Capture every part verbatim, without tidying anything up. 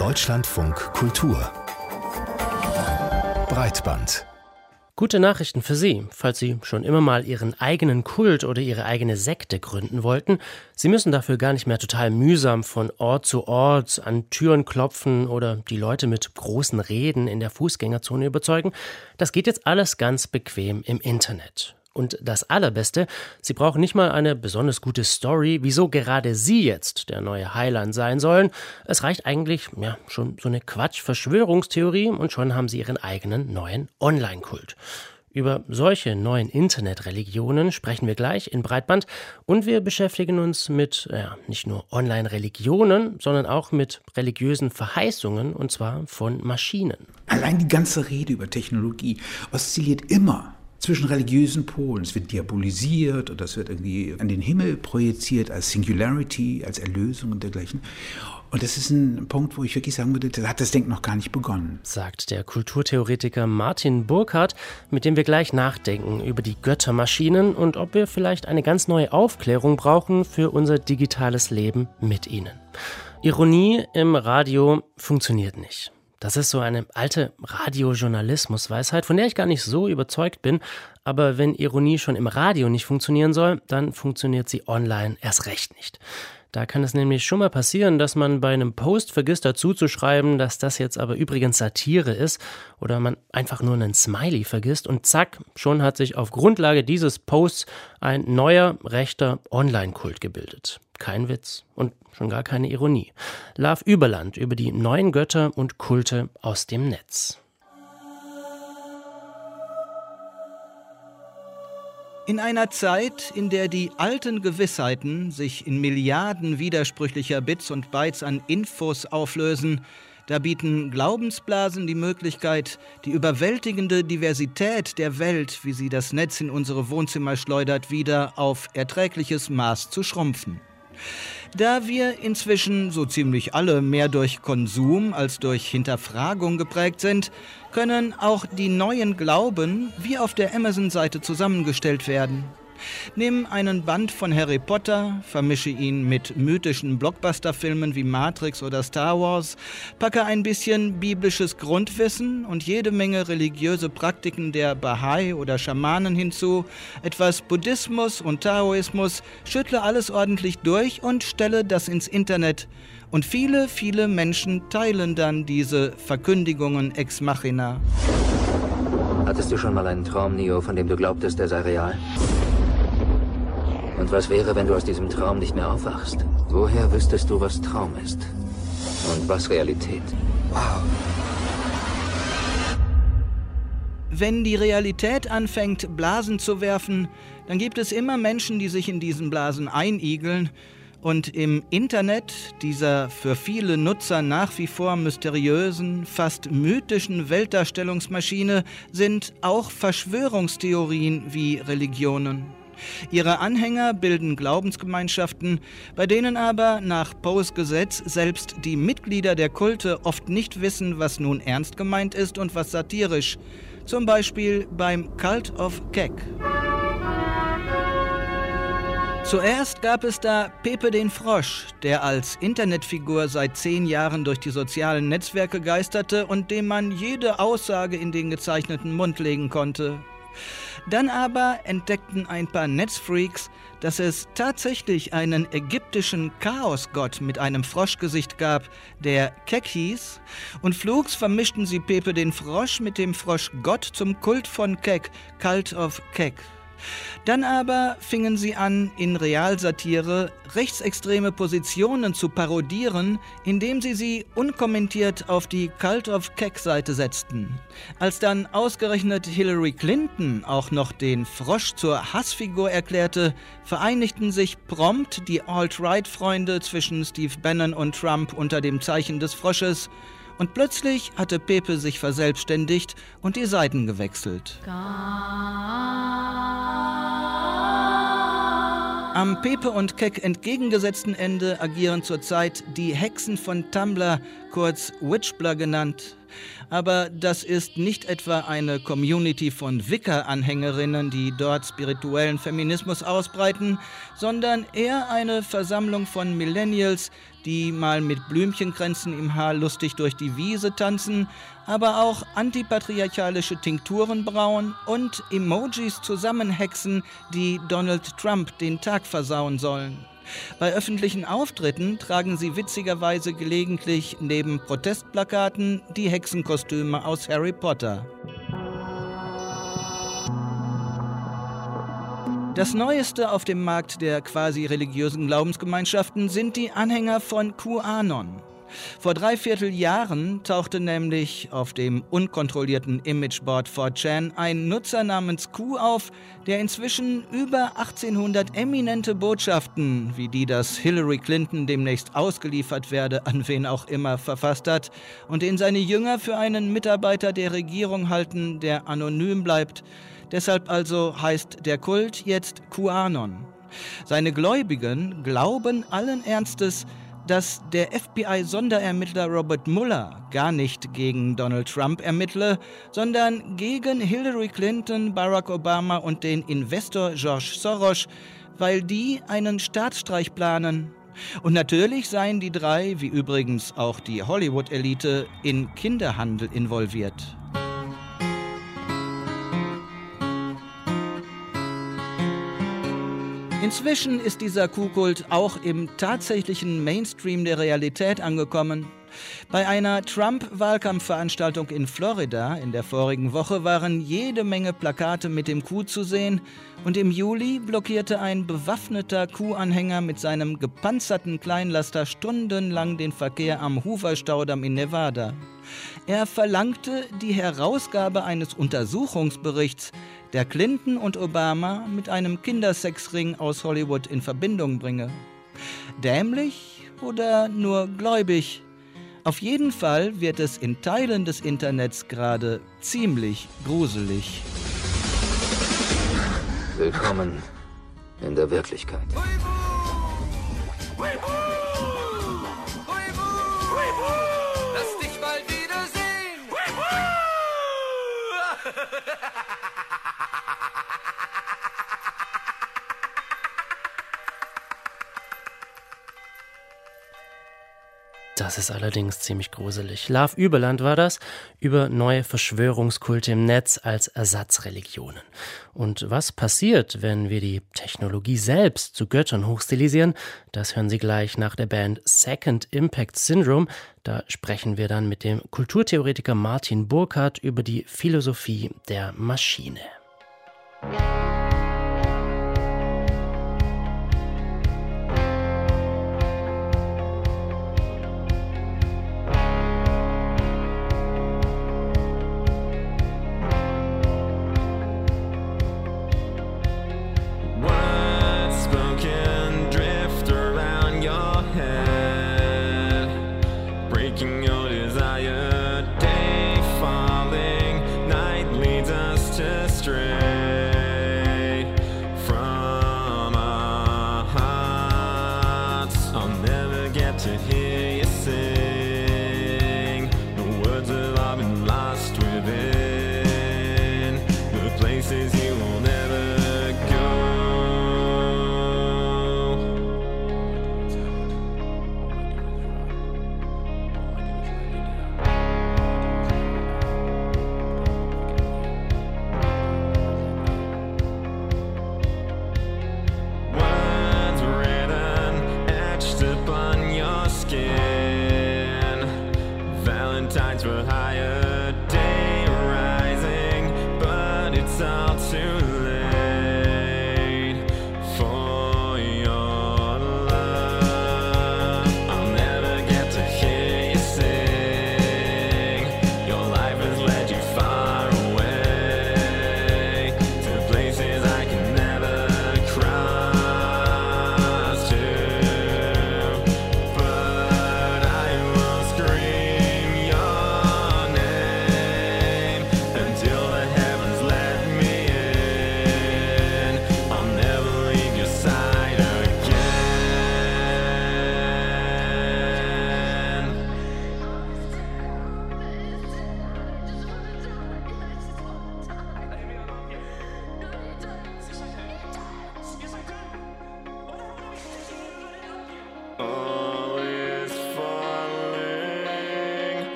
Deutschlandfunk Kultur Breitband. Gute Nachrichten für Sie, falls Sie schon immer mal Ihren eigenen Kult oder Ihre eigene Sekte gründen wollten. Sie müssen dafür gar nicht mehr total mühsam von Ort zu Ort an Türen klopfen oder die Leute mit großen Reden in der Fußgängerzone überzeugen. Das geht jetzt alles ganz bequem im Internet. Und das Allerbeste, Sie brauchen nicht mal eine besonders gute Story, wieso gerade Sie jetzt der neue Heiland sein sollen. Es reicht eigentlich ja, schon so eine Quatsch-Verschwörungstheorie und schon haben Sie Ihren eigenen neuen Online-Kult. Über solche neuen Internetreligionen sprechen wir gleich in Breitband und wir beschäftigen uns mit ja, nicht nur Online-Religionen, sondern auch mit religiösen Verheißungen und zwar von Maschinen. Allein die ganze Rede über Technologie oszilliert immer zwischen religiösen Polen. Es wird diabolisiert oder es wird irgendwie an den Himmel projiziert als Singularity, als Erlösung und dergleichen. Und das ist ein Punkt, wo ich wirklich sagen würde, da hat das Denken noch gar nicht begonnen. Sagt der Kulturtheoretiker Martin Burkhardt, mit dem wir gleich nachdenken über die Göttermaschinen und ob wir vielleicht eine ganz neue Aufklärung brauchen für unser digitales Leben mit ihnen. Ironie im Radio funktioniert nicht. Das ist so eine alte Radiojournalismus-Weisheit, von der ich gar nicht so überzeugt bin. Aber wenn Ironie schon im Radio nicht funktionieren soll, dann funktioniert sie online erst recht nicht. Da kann es nämlich schon mal passieren, dass man bei einem Post vergisst dazu zu schreiben, dass das jetzt aber übrigens Satire ist oder man einfach nur einen Smiley vergisst und zack, schon hat sich auf Grundlage dieses Posts ein neuer rechter Online-Kult gebildet. Kein Witz und schon gar keine Ironie. Love Überland über die neuen Götter und Kulte aus dem Netz. In einer Zeit, in der die alten Gewissheiten sich in Milliarden widersprüchlicher Bits und Bytes an Infos auflösen, da bieten Glaubensblasen die Möglichkeit, die überwältigende Diversität der Welt, wie sie das Netz in unsere Wohnzimmer schleudert, wieder auf erträgliches Maß zu schrumpfen. Da wir inzwischen so ziemlich alle mehr durch Konsum als durch Hinterfragung geprägt sind, können auch die neuen Glauben wie auf der Amazon-Seite zusammengestellt werden. Nimm einen Band von Harry Potter, vermische ihn mit mythischen Blockbuster-Filmen wie Matrix oder Star Wars, packe ein bisschen biblisches Grundwissen und jede Menge religiöse Praktiken der Bahai oder Schamanen hinzu, etwas Buddhismus und Taoismus, schüttle alles ordentlich durch und stelle das ins Internet. Und viele, viele Menschen teilen dann diese Verkündigungen ex machina. Hattest du schon mal einen Traum, Neo, von dem du glaubtest, er sei real? Und was wäre, wenn du aus diesem Traum nicht mehr aufwachst? Woher wüsstest du, was Traum ist? Und was Realität? Wow. Wenn die Realität anfängt, Blasen zu werfen, dann gibt es immer Menschen, die sich in diesen Blasen einigeln. Und im Internet, dieser für viele Nutzer nach wie vor mysteriösen, fast mythischen Weltdarstellungsmaschine, sind auch Verschwörungstheorien wie Religionen. Ihre Anhänger bilden Glaubensgemeinschaften, bei denen aber nach Poes Gesetz selbst die Mitglieder der Kulte oft nicht wissen, was nun ernst gemeint ist und was satirisch. Zum Beispiel beim Cult of Kek. Zuerst gab es da Pepe den Frosch, der als Internetfigur seit zehn Jahren durch die sozialen Netzwerke geisterte und dem man jede Aussage in den gezeichneten Mund legen konnte. Dann aber entdeckten ein paar Netzfreaks, dass es tatsächlich einen ägyptischen Chaosgott mit einem Froschgesicht gab, der Kek hieß, und flugs vermischten sie Pepe den Frosch mit dem Froschgott zum Kult von Kek, Cult of Kek. Dann aber fingen sie an, in Realsatire rechtsextreme Positionen zu parodieren, indem sie sie unkommentiert auf die Cult of Kek-Seite setzten. Als dann ausgerechnet Hillary Clinton auch noch den Frosch zur Hassfigur erklärte, vereinigten sich prompt die Alt-Right-Freunde zwischen Steve Bannon und Trump unter dem Zeichen des Frosches. Und plötzlich hatte Pepe sich verselbstständigt und die Seiten gewechselt. Am Pepe und Kek entgegengesetzten Ende agieren zurzeit die Hexen von Tumblr, kurz Witchblr genannt. Aber das ist nicht etwa eine Community von Wicca-Anhängerinnen, die dort spirituellen Feminismus ausbreiten, sondern eher eine Versammlung von Millennials, die mal mit Blümchenkränzen im Haar lustig durch die Wiese tanzen, aber auch antipatriarchalische Tinkturen brauen und Emojis zusammenhexen, die Donald Trump den Tag versauen sollen. Bei öffentlichen Auftritten tragen sie witzigerweise gelegentlich neben Protestplakaten die Hexenkostüme aus Harry Potter. Das Neueste auf dem Markt der quasi religiösen Glaubensgemeinschaften sind die Anhänger von QAnon. Vor dreiviertel Jahren tauchte nämlich auf dem unkontrollierten Imageboard four chan ein Nutzer namens Q auf, der inzwischen über achtzehnhundert eminente Botschaften, wie die, dass Hillary Clinton demnächst ausgeliefert werde, an wen auch immer, verfasst hat und den seine Jünger für einen Mitarbeiter der Regierung halten, der anonym bleibt. Deshalb also heißt der Kult jetzt QAnon. Seine Gläubigen glauben allen Ernstes, dass der F B I-Sonderermittler Robert Mueller gar nicht gegen Donald Trump ermittle, sondern gegen Hillary Clinton, Barack Obama und den Investor George Soros, weil die einen Staatsstreich planen. Und natürlich seien die drei, wie übrigens auch die Hollywood-Elite, in Kinderhandel involviert. Inzwischen ist dieser Q-Kult auch im tatsächlichen Mainstream der Realität angekommen. Bei einer Trump-Wahlkampfveranstaltung in Florida in der vorigen Woche waren jede Menge Plakate mit dem Q zu sehen und im Juli blockierte ein bewaffneter Q-Anhänger mit seinem gepanzerten Kleinlaster stundenlang den Verkehr am Hoover-Staudamm in Nevada. Er verlangte die Herausgabe eines Untersuchungsberichts, der Clinton und Obama mit einem Kindersexring aus Hollywood in Verbindung bringe. Dämlich oder nur gläubig? Auf jeden Fall wird es in Teilen des Internets gerade ziemlich gruselig. Willkommen in der Wirklichkeit. Lass dich mal wiedersehen! Das ist allerdings ziemlich gruselig. Love Überland war das, über neue Verschwörungskulte im Netz als Ersatzreligionen. Und was passiert, wenn wir die Technologie selbst zu Göttern hochstilisieren, das hören Sie gleich nach der Band Second Impact Syndrome. Da sprechen wir dann mit dem Kulturtheoretiker Martin Burkhardt über die Philosophie der Maschine. Until the heavens let me in.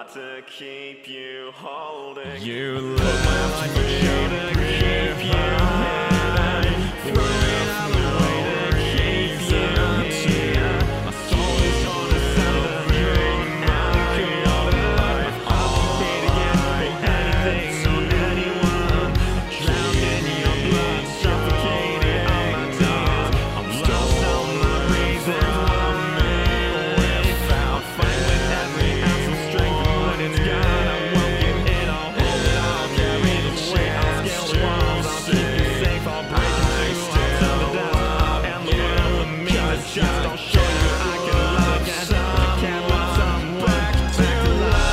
to keep you holding. You left me to keep you hidden. Throwing out the way to keep you here. My soul is gonna celebrate another life. I'll be together for anything or anyone. Drowned in your blood, suffocated on my tongue. I'm lost on my reason. I'm made without fight with every ounce of strength. And when it's gone, I won't give it all. Hold it all, carry the weight. I'll scale the walls, I'll keep you safe. I'll break into all to the death. And the world with me, the just don't show you I can love again. I can't let someone back to life.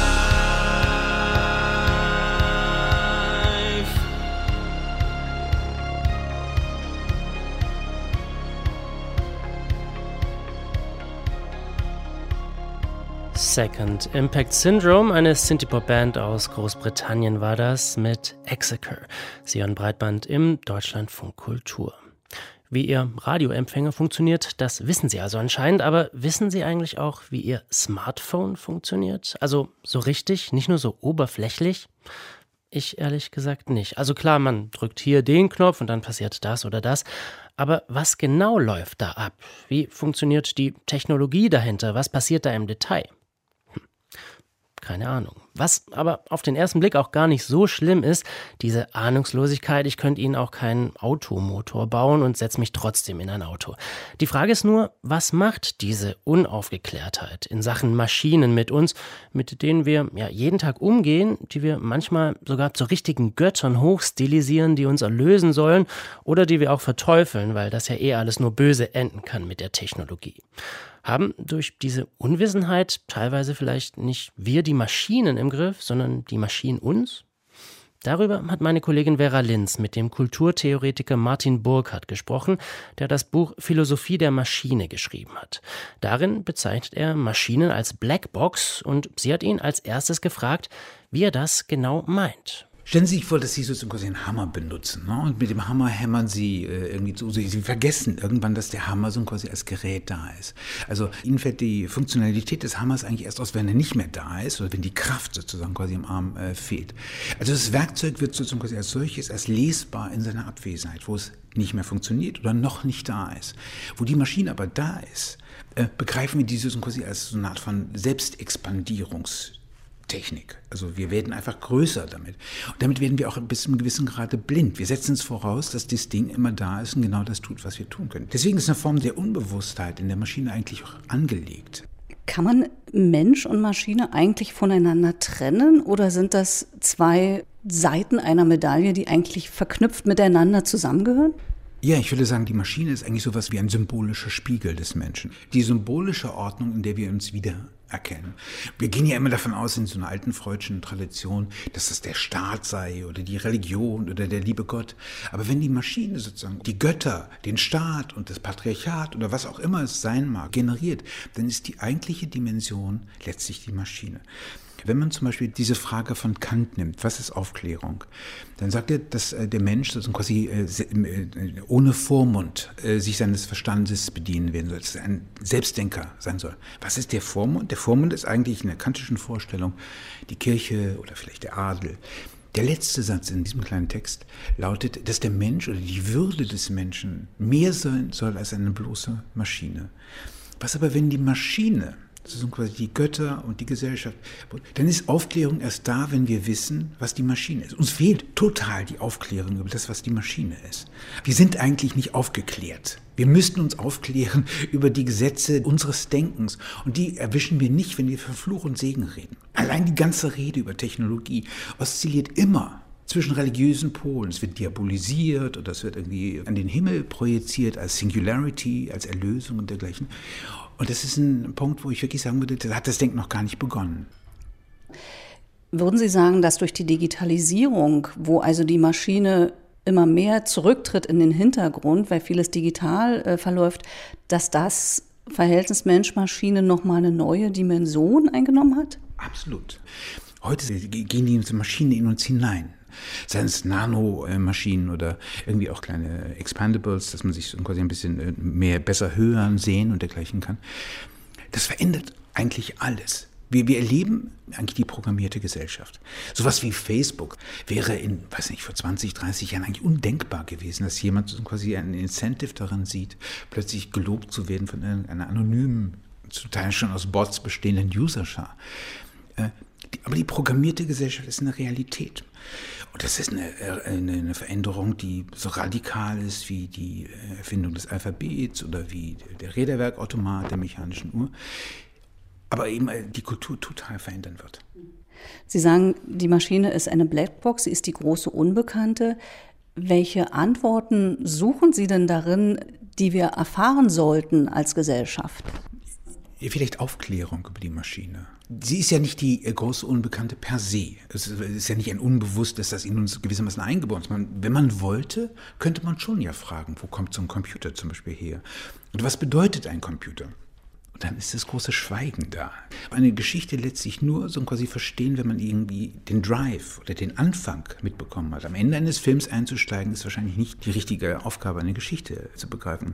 Second Impact Syndrome, eine Synthie-Pop-Band aus Großbritannien war das, mit Exeker. Sion Breitband im Deutschlandfunk Kultur. Wie Ihr Radioempfänger funktioniert, das wissen Sie also anscheinend, aber wissen Sie eigentlich auch, wie Ihr Smartphone funktioniert? Also so richtig, nicht nur so oberflächlich? Ich ehrlich gesagt nicht. Also klar, man drückt hier den Knopf und dann passiert das oder das. Aber was genau läuft da ab? Wie funktioniert die Technologie dahinter? Was passiert da im Detail? Hm. Keine Ahnung. Was aber auf den ersten Blick auch gar nicht so schlimm ist, diese Ahnungslosigkeit, ich könnte Ihnen auch keinen Automotor bauen und setze mich trotzdem in ein Auto. Die Frage ist nur, was macht diese Unaufgeklärtheit in Sachen Maschinen mit uns, mit denen wir ja jeden Tag umgehen, die wir manchmal sogar zu richtigen Göttern hochstilisieren, die uns erlösen sollen oder die wir auch verteufeln, weil das ja eh alles nur böse enden kann mit der Technologie. Haben durch diese Unwissenheit teilweise vielleicht nicht wir die Maschinen im Griff, sondern die Maschinen uns? Darüber hat meine Kollegin Vera Linz mit dem Kulturtheoretiker Martin Burkhardt gesprochen, der das Buch Philosophie der Maschine geschrieben hat. Darin bezeichnet er Maschinen als Blackbox und sie hat ihn als erstes gefragt, wie er das genau meint. Stellen Sie sich vor, dass Sie sozusagen quasi einen Hammer benutzen, ne? Und mit dem Hammer hämmern Sie äh, irgendwie so, Sie vergessen irgendwann, dass der Hammer so quasi als Gerät da ist. Also Ihnen fällt die Funktionalität des Hammers eigentlich erst aus, wenn er nicht mehr da ist oder wenn die Kraft sozusagen quasi im Arm äh, fehlt. Also das Werkzeug wird sozusagen quasi als solches, als lesbar in seiner Abwesenheit, wo es nicht mehr funktioniert oder noch nicht da ist. Wo die Maschine aber da ist, äh, begreifen wir diese quasi als so eine Art von Selbstexpandierungs- Technik. Also wir werden einfach größer damit. Und damit werden wir auch bis zu einem gewissen Grade blind. Wir setzen es voraus, dass das Ding immer da ist und genau das tut, was wir tun können. Deswegen ist eine Form der Unbewusstheit in der Maschine eigentlich auch angelegt. Kann man Mensch und Maschine eigentlich voneinander trennen oder sind das zwei Seiten einer Medaille, die eigentlich verknüpft miteinander zusammengehören? Ja, ich würde sagen, die Maschine ist eigentlich sowas wie ein symbolischer Spiegel des Menschen. Die symbolische Ordnung, in der wir uns wiedererkennen. Wir gehen ja immer davon aus, in so einer alten freudschen Tradition, dass das der Staat sei oder die Religion oder der liebe Gott. Aber wenn die Maschine sozusagen die Götter, den Staat und das Patriarchat oder was auch immer es sein mag, generiert, dann ist die eigentliche Dimension letztlich die Maschine. Wenn man zum Beispiel diese Frage von Kant nimmt, was ist Aufklärung, dann sagt er, dass der Mensch sozusagen quasi ohne Vormund sich seines Verstandes bedienen werden soll, dass er ein Selbstdenker sein soll. Was ist der Vormund? Der Vormund ist eigentlich in der kantischen Vorstellung die Kirche oder vielleicht der Adel. Der letzte Satz in diesem kleinen Text lautet, dass der Mensch oder die Würde des Menschen mehr sein soll als eine bloße Maschine. Was aber, wenn die Maschine, das sind quasi die Götter und die Gesellschaft, dann ist Aufklärung erst da, wenn wir wissen, was die Maschine ist. Uns fehlt total die Aufklärung über das, was die Maschine ist. Wir sind eigentlich nicht aufgeklärt. Wir müssten uns aufklären über die Gesetze unseres Denkens. Und die erwischen wir nicht, wenn wir von Fluch und Segen reden. Allein die ganze Rede über Technologie oszilliert immer zwischen religiösen Polen. Es wird diabolisiert oder es wird irgendwie an den Himmel projiziert als Singularity, als Erlösung und dergleichen. Und das ist ein Punkt, wo ich wirklich sagen würde, da hat das Denken noch gar nicht begonnen. Würden Sie sagen, dass durch die Digitalisierung, wo also die Maschine immer mehr zurücktritt in den Hintergrund, weil vieles digital äh, verläuft, dass das Verhältnis Mensch-Maschine nochmal eine neue Dimension eingenommen hat? Absolut. Heute gehen die Maschinen in uns hinein. Seien es Nanomaschinen oder irgendwie auch kleine Expandables, dass man sich so quasi ein bisschen mehr, besser hören, sehen und dergleichen kann. Das verändert eigentlich alles. Wir, wir erleben eigentlich die programmierte Gesellschaft. Sowas wie Facebook wäre in, weiß nicht, vor zwanzig, dreißig Jahren eigentlich undenkbar gewesen, dass jemand so quasi einen Incentive darin sieht, plötzlich gelobt zu werden von einer anonymen, zum Teil schon aus Bots bestehenden Userschar. Äh, die, aber die programmierte Gesellschaft ist eine Realität. Und das ist eine, eine, eine Veränderung, die so radikal ist wie die Erfindung des Alphabets oder wie der Räderwerkautomat der mechanischen Uhr. Aber eben die Kultur total verändern wird. Sie sagen, die Maschine ist eine Blackbox, sie ist die große Unbekannte. Welche Antworten suchen Sie denn darin, die wir erfahren sollten als Gesellschaft? Vielleicht Aufklärung über die Maschine. Sie ist ja nicht die große Unbekannte per se. Es ist ja nicht ein Unbewusstes, das in uns gewissermaßen eingebaut ist. Man, wenn man wollte, könnte man schon ja fragen, wo kommt so ein Computer zum Beispiel her? Und was bedeutet ein Computer? Und dann ist das große Schweigen da. Eine Geschichte lässt sich nur so quasi verstehen, wenn man irgendwie den Drive oder den Anfang mitbekommen hat. Am Ende eines Films einzusteigen, ist wahrscheinlich nicht die richtige Aufgabe, eine Geschichte zu begreifen.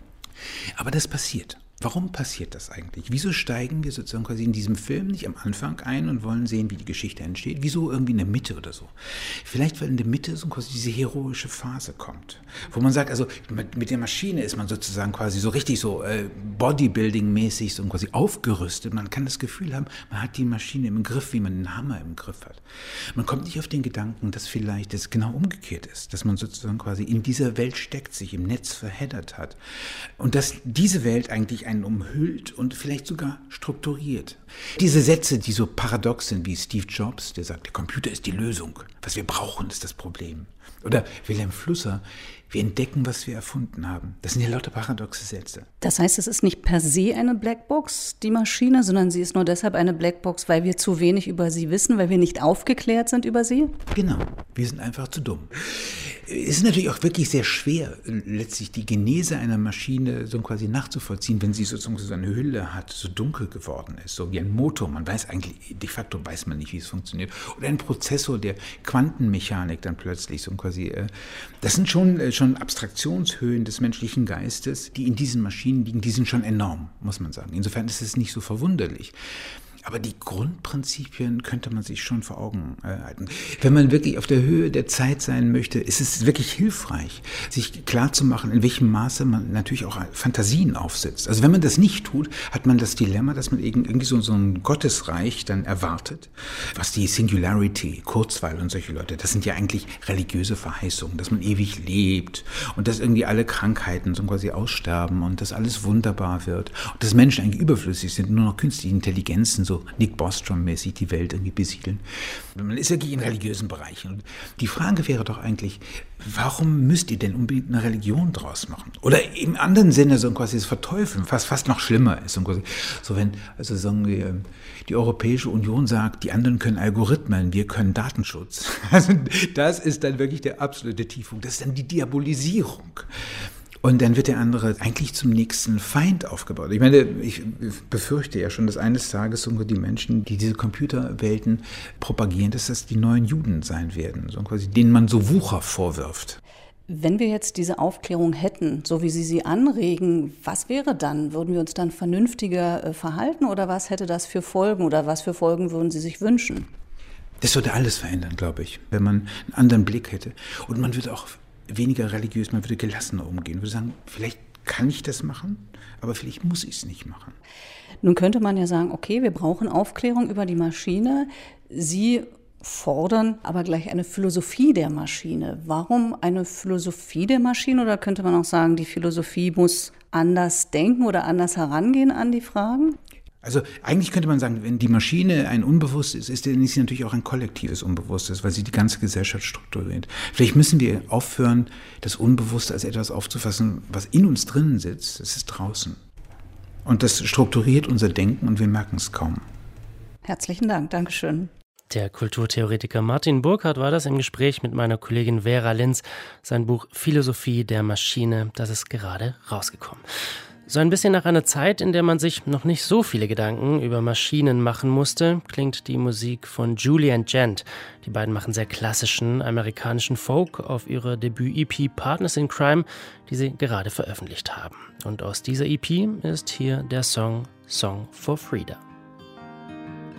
Aber das passiert. Warum passiert das eigentlich? Wieso steigen wir sozusagen quasi in diesem Film nicht am Anfang ein und wollen sehen, wie die Geschichte entsteht? Wieso irgendwie in der Mitte oder so? Vielleicht, weil in der Mitte so quasi diese heroische Phase kommt, wo man sagt, also mit, mit der Maschine ist man sozusagen quasi so richtig so äh, Bodybuilding-mäßig so quasi aufgerüstet. Man kann das Gefühl haben, man hat die Maschine im Griff, wie man einen Hammer im Griff hat. Man kommt nicht auf den Gedanken, dass vielleicht das genau umgekehrt ist, dass man sozusagen quasi in dieser Welt steckt, sich im Netz verheddert hat und dass diese Welt eigentlich einen umhüllt und vielleicht sogar strukturiert. Diese Sätze, die so paradox sind wie Steve Jobs, der sagt, der Computer ist die Lösung. Was wir brauchen, ist das Problem. Oder Wilhelm Flusser, wir entdecken, was wir erfunden haben. Das sind ja lauter paradoxe Sätze. Das heißt, es ist nicht per se eine Blackbox, die Maschine, sondern sie ist nur deshalb eine Blackbox, weil wir zu wenig über sie wissen, weil wir nicht aufgeklärt sind über sie? Genau, wir sind einfach zu dumm. Es ist natürlich auch wirklich sehr schwer, letztlich die Genese einer Maschine so quasi nachzuvollziehen, wenn sie sozusagen so eine Hülle hat, so dunkel geworden ist, so wie ein Motor. Man weiß eigentlich, de facto weiß man nicht, wie es funktioniert. Oder ein Prozessor der Quantenmechanik dann plötzlich so quasi. Das sind schon, schon Abstraktionshöhen des menschlichen Geistes, die in diesen Maschinen liegen, die sind schon enorm, muss man sagen. Insofern ist es nicht so verwunderlich. Aber die Grundprinzipien könnte man sich schon vor Augen äh, halten. Wenn man wirklich auf der Höhe der Zeit sein möchte, ist es wirklich hilfreich, sich klarzumachen, in welchem Maße man natürlich auch Fantasien aufsetzt. Also wenn man das nicht tut, hat man das Dilemma, dass man irgendwie so, so ein Gottesreich dann erwartet, was die Singularity, Kurzweil und solche Leute, das sind ja eigentlich religiöse Verheißungen, dass man ewig lebt und dass irgendwie alle Krankheiten so quasi aussterben und dass alles wunderbar wird und dass Menschen eigentlich überflüssig sind, nur noch künstliche Intelligenzen so Nick Bostrom-mäßig die Welt irgendwie besiedeln. Man ist wirklich in religiösen Bereichen. Und die Frage wäre doch eigentlich, warum müsst ihr denn unbedingt eine Religion draus machen? Oder im anderen Sinne so quasi das Verteufeln, was fast noch schlimmer ist. So wenn, also sagen wir, die Europäische Union sagt, die anderen können Algorithmen, wir können Datenschutz. Also das ist dann wirklich der absolute Tiefpunkt. Das ist dann die Diabolisierung. Und dann wird der andere eigentlich zum nächsten Feind aufgebaut. Ich meine, ich befürchte ja schon, dass eines Tages so die Menschen, die diese Computerwelten propagieren, dass das die neuen Juden sein werden, so quasi, denen man so Wucher vorwirft. Wenn wir jetzt diese Aufklärung hätten, so wie Sie sie anregen, was wäre dann? Würden wir uns dann vernünftiger verhalten oder was hätte das für Folgen oder was für Folgen würden Sie sich wünschen? Das würde alles verändern, glaube ich, wenn man einen anderen Blick hätte. Und man würde auch weniger religiös, man würde gelassener umgehen. Man würde sagen, vielleicht kann ich das machen, aber vielleicht muss ich es nicht machen. Nun könnte man ja sagen, okay, wir brauchen Aufklärung über die Maschine. Sie fordern aber gleich eine Philosophie der Maschine. Warum eine Philosophie der Maschine? Oder könnte man auch sagen, die Philosophie muss anders denken oder anders herangehen an die Fragen? Also eigentlich könnte man sagen, wenn die Maschine ein Unbewusstes ist, dann ist sie natürlich auch ein kollektives Unbewusstes, weil sie die ganze Gesellschaft strukturiert. Vielleicht müssen wir aufhören, das Unbewusste als etwas aufzufassen, was in uns drinnen sitzt. Es ist draußen. Und das strukturiert unser Denken und wir merken es kaum. Herzlichen Dank. Dankeschön. Der Kulturtheoretiker Martin Burkhardt war das im Gespräch mit meiner Kollegin Vera Linz. Sein Buch Philosophie der Maschine, das ist gerade rausgekommen. So ein bisschen nach einer Zeit, in der man sich noch nicht so viele Gedanken über Maschinen machen musste, klingt die Musik von Julie and Gent. Die beiden machen sehr klassischen amerikanischen Folk auf ihrer Debüt-E P Partners in Crime, die sie gerade veröffentlicht haben. Und aus dieser E P ist hier der Song Song for Frida.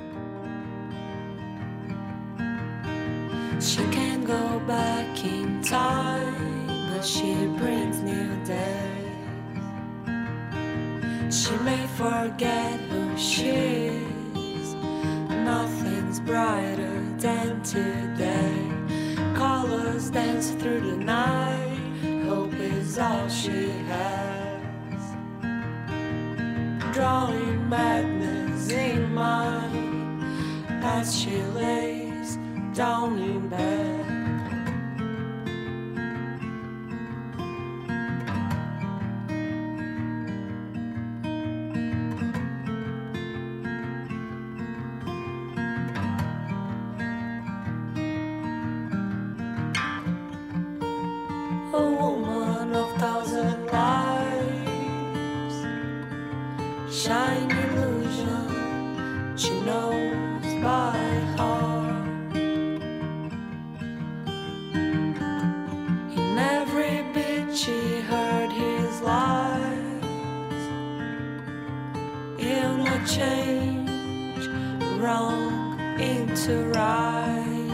She can go back in time, but she brings new days. She may forget who she is. Nothing's brighter than today. Colors dance through the night. Hope is all she has. Drawing madness in mind as she lays down in bed. A woman of thousand lives, shine illusion, she knows by heart. In every bit she heard his lies. He'll not change wrong into right.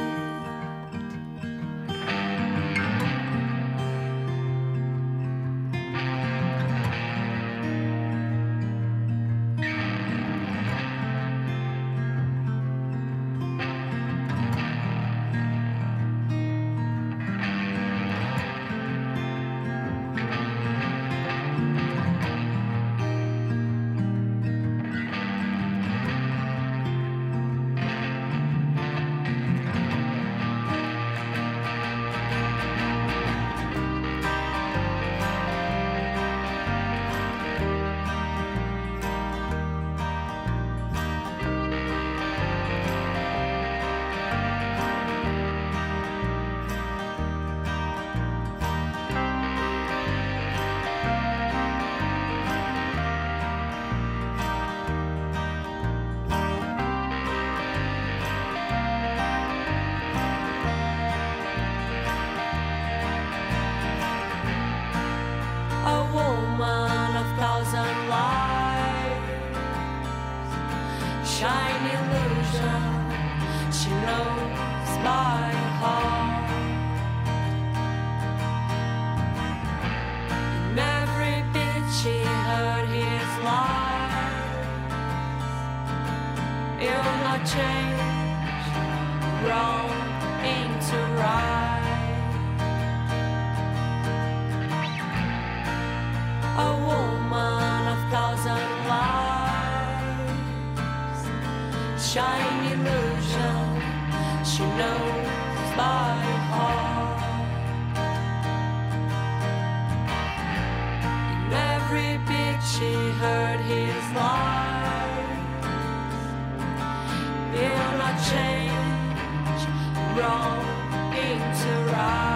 Shine illusion, she knows by heart. In every bit she heard his lies. He'll not change wrong into right. A woman of thousand lives, shine illusion, she knows by heart. In every bit she heard his lies. He'll not change wrong into right.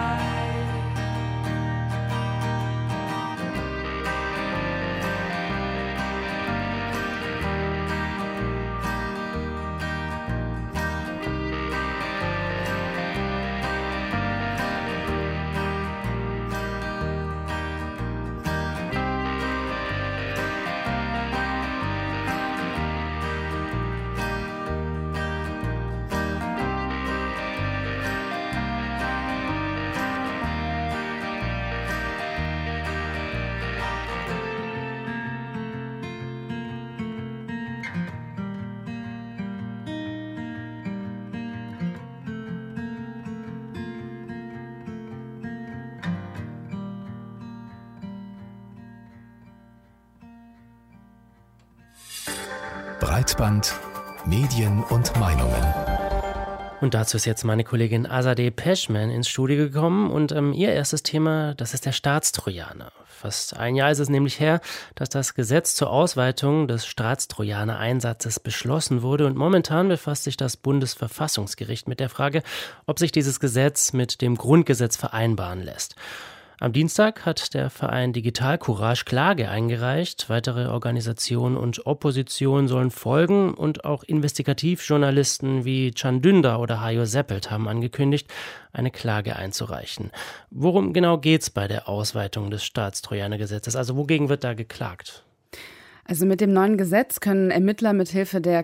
Breitband, Medien und Meinungen. Und dazu ist jetzt meine Kollegin Azadeh Peschman ins Studio gekommen und ähm, ihr erstes Thema, das ist der Staatstrojaner. Fast ein Jahr ist es nämlich her, dass das Gesetz zur Ausweitung des Staatstrojaner-Einsatzes beschlossen wurde und momentan befasst sich das Bundesverfassungsgericht mit der Frage, ob sich dieses Gesetz mit dem Grundgesetz vereinbaren lässt. Am Dienstag hat der Verein Digital Courage Klage eingereicht. Weitere Organisationen und Opposition sollen folgen und auch Investigativjournalisten wie Can Dündar oder Hajo Seppelt haben angekündigt, eine Klage einzureichen. Worum genau geht es bei der Ausweitung des Staatstrojanergesetzes? Also wogegen wird da geklagt? Also mit dem neuen Gesetz können Ermittler mithilfe der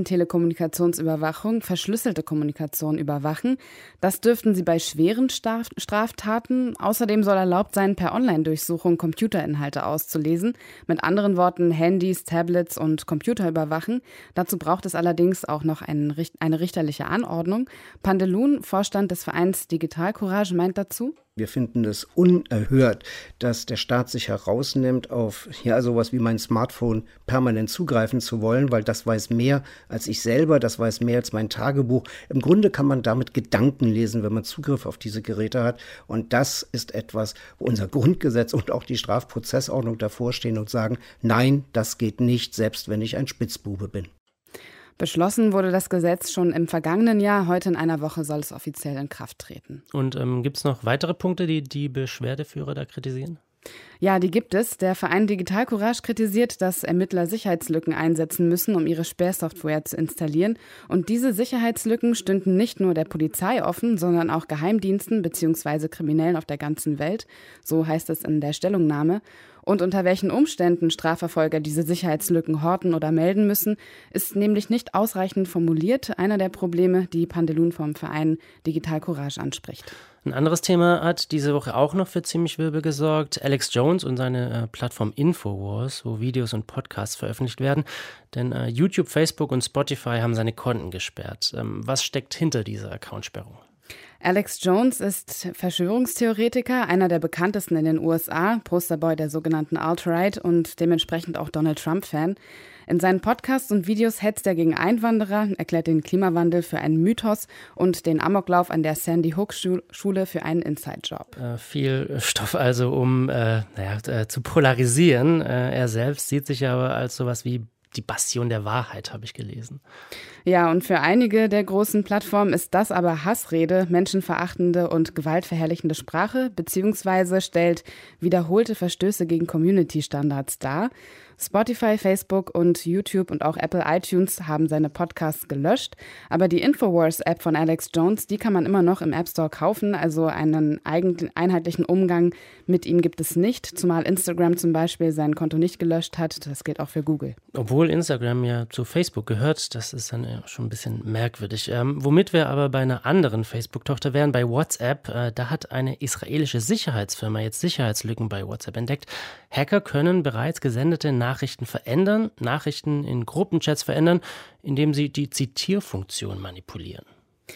Quellentelekommunikationsüberwachung verschlüsselte Kommunikation überwachen. Das dürften sie bei schweren Straf- Straftaten. Außerdem soll erlaubt sein, per Online-Durchsuchung Computerinhalte auszulesen. Mit anderen Worten Handys, Tablets und Computer überwachen. Dazu braucht es allerdings auch noch einen, eine richterliche Anordnung. Pandelun, Vorstand des Vereins Digital Courage, meint dazu: Wir finden es unerhört, dass der Staat sich herausnimmt, auf ja sowas wie mein Smartphone permanent zugreifen zu wollen, weil das weiß mehr als ich selber, das weiß mehr als mein Tagebuch. Im Grunde kann man damit Gedanken lesen, wenn man Zugriff auf diese Geräte hat. Und das ist etwas, wo unser Grundgesetz und auch die Strafprozessordnung davor stehen und sagen, nein, das geht nicht, selbst wenn ich ein Spitzbube bin. Beschlossen wurde das Gesetz schon im vergangenen Jahr. Heute in einer Woche soll es offiziell in Kraft treten. Und ähm, gibt es noch weitere Punkte, die die Beschwerdeführer da kritisieren? Ja, die gibt es. Der Verein Digital Courage kritisiert, dass Ermittler Sicherheitslücken einsetzen müssen, um ihre Sperrsoftware zu installieren. Und diese Sicherheitslücken stünden nicht nur der Polizei offen, sondern auch Geheimdiensten bzw. Kriminellen auf der ganzen Welt. So heißt es in der Stellungnahme. Und unter welchen Umständen Strafverfolger diese Sicherheitslücken horten oder melden müssen, ist nämlich nicht ausreichend formuliert. Einer der Probleme, die Pandelun vom Verein Digital Courage anspricht. Ein anderes Thema hat diese Woche auch noch für ziemlich Wirbel gesorgt. Alex Jones und seine äh, Plattform Infowars, wo Videos und Podcasts veröffentlicht werden. Denn äh, YouTube, Facebook und Spotify haben seine Konten gesperrt. Ähm, was steckt hinter dieser Accountsperrung? Alex Jones ist Verschwörungstheoretiker, einer der bekanntesten in den U S A, Posterboy der sogenannten Alt-Right und dementsprechend auch Donald Trump-Fan. In seinen Podcasts und Videos hetzt er gegen Einwanderer, erklärt den Klimawandel für einen Mythos und den Amoklauf an der Sandy Hook Schule für einen Inside-Job. Äh, viel Stoff also, um äh, naja, äh, zu polarisieren. Äh, er selbst sieht sich aber als sowas wie die Bastion der Wahrheit, habe ich gelesen. Ja, und für einige der großen Plattformen ist das aber Hassrede, menschenverachtende und gewaltverherrlichende Sprache, beziehungsweise stellt wiederholte Verstöße gegen Community-Standards dar. Spotify, Facebook und YouTube und auch Apple iTunes haben seine Podcasts gelöscht. Aber die Infowars-App von Alex Jones, die kann man immer noch im App Store kaufen. Also einen eigen, einheitlichen Umgang mit ihm gibt es nicht. Zumal Instagram zum Beispiel sein Konto nicht gelöscht hat. Das gilt auch für Google. Obwohl Instagram ja zu Facebook gehört, das ist dann ja schon ein bisschen merkwürdig. Ähm, womit wir aber bei einer anderen Facebook-Tochter wären, bei WhatsApp. Äh, da hat eine israelische Sicherheitsfirma jetzt Sicherheitslücken bei WhatsApp entdeckt. Hacker können bereits gesendete Nachrichten verändern, Nachrichten in Gruppenchats verändern, indem sie die Zitierfunktion manipulieren.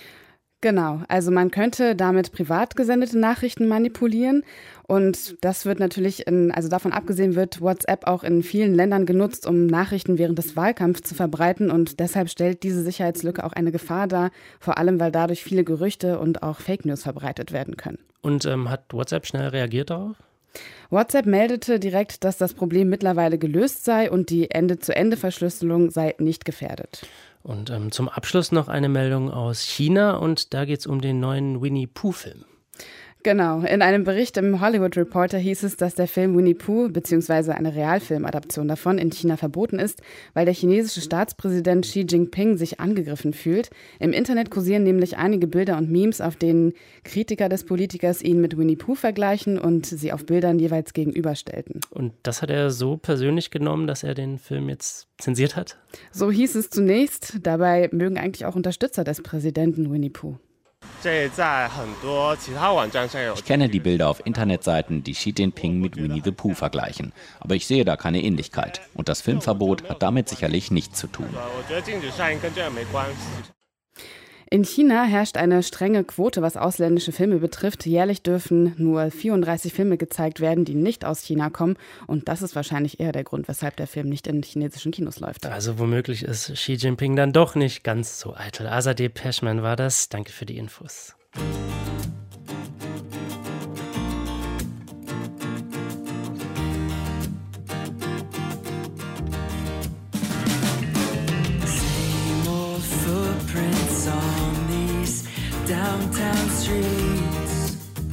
Genau, also man könnte damit privat gesendete Nachrichten manipulieren und das wird natürlich, in, also davon abgesehen wird WhatsApp auch in vielen Ländern genutzt, um Nachrichten während des Wahlkampfs zu verbreiten und deshalb stellt diese Sicherheitslücke auch eine Gefahr dar, vor allem weil dadurch viele Gerüchte und auch Fake News verbreitet werden können. Und ähm, hat WhatsApp schnell reagiert darauf? WhatsApp meldete direkt, dass das Problem mittlerweile gelöst sei und die Ende-zu-Ende-Verschlüsselung sei nicht gefährdet. Und ähm, zum Abschluss noch eine Meldung aus China und da geht es um den neuen Winnie-Pooh-Film. Genau, in einem Bericht im Hollywood Reporter hieß es, dass der Film Winnie Pooh bzw. eine Realfilmadaption davon in China verboten ist, weil der chinesische Staatspräsident Xi Jinping sich angegriffen fühlt. Im Internet kursieren nämlich einige Bilder und Memes, auf denen Kritiker des Politikers ihn mit Winnie Pooh vergleichen und sie auf Bildern jeweils gegenüberstellten. Und das hat er so persönlich genommen, dass er den Film jetzt zensiert hat? So hieß es zunächst. Dabei mögen eigentlich auch Unterstützer des Präsidenten Winnie Pooh. Ich kenne die Bilder auf Internetseiten, die Xi Jinping mit Winnie the Pooh vergleichen. Aber ich sehe da keine Ähnlichkeit. Und das Filmverbot hat damit sicherlich nichts zu tun. In China herrscht eine strenge Quote, was ausländische Filme betrifft. Jährlich dürfen nur vierunddreißig Filme gezeigt werden, die nicht aus China kommen. Und das ist wahrscheinlich eher der Grund, weshalb der Film nicht in chinesischen Kinos läuft. Also womöglich ist Xi Jinping dann doch nicht ganz so eitel. Azadeh Peschman war das. Danke für die Infos. Downtown streets,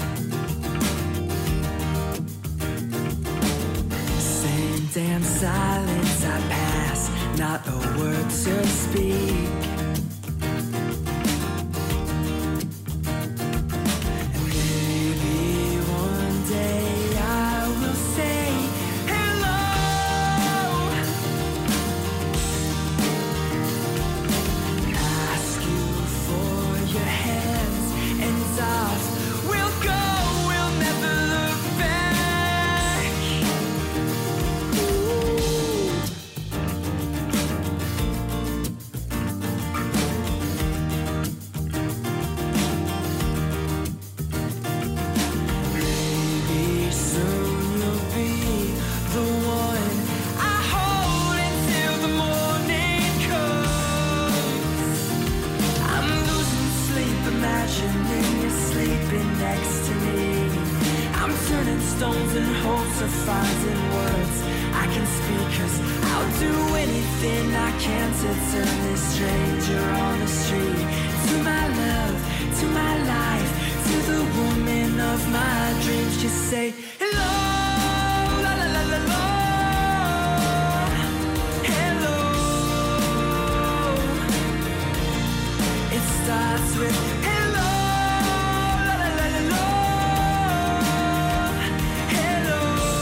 same damn silence I pass, not a word to speak. And maybe one day I will say hello. turning stones in hopes of finding words I can speak, 'cause I'll do anything I can to turn this stranger on the street to my love, to my life, to the woman of my dreams. Just say hello, la la la la la, hello. It starts with hello, la la la la la, hello.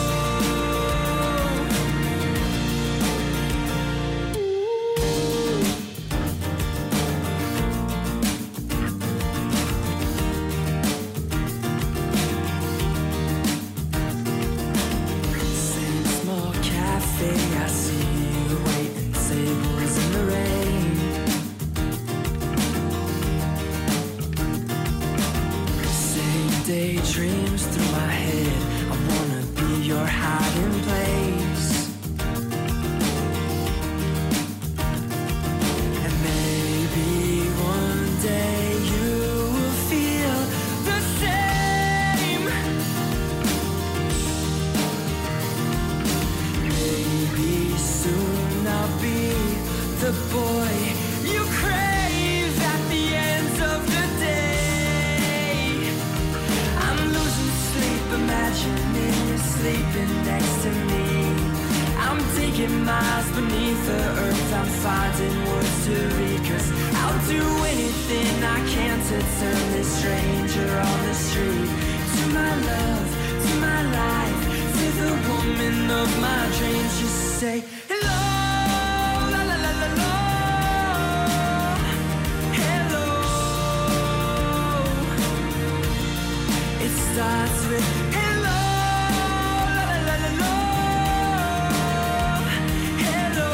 Same small cafe, I see you waiting tables in the rain. Same daydreams through my head, I wanna be your hiding place. And maybe one day you will feel the same. Maybe soon I'll be the boy you crave at the end of the day. I'm losing sleep, imagining you sleeping next to me. I'm digging miles beneath the earth, I'm finding words to read, 'cause I'll do anything I can to turn this stranger on the street to my love, to my life, to the woman of my dreams. Just say hello, la la la la la, hello. It starts with hello, la la la la la, hello.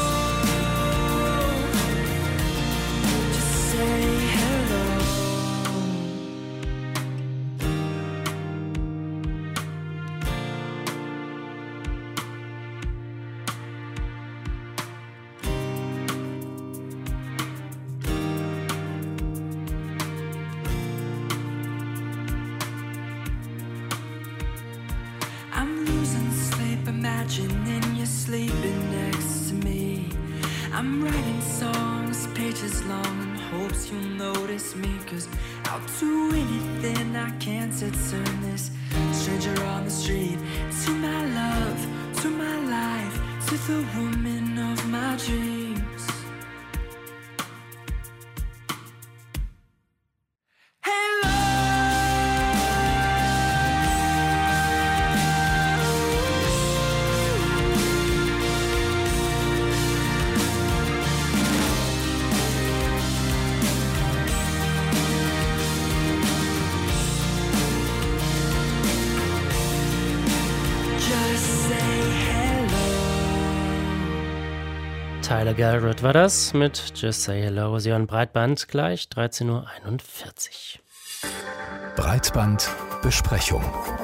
Just say hello. I'm losing sleep, imagining you sleeping next to me. I'm writing songs, pages long, in hopes you'll notice me, 'cause I'll do anything I can to turn this stranger on the street to my love, to my life, to the woman of my dreams. Hello. Just say hello. Tyler Garrett war das mit Just Say Hello. Sie hören Breitband, gleich dreizehn Uhr einundvierzig. Breitbandbesprechung.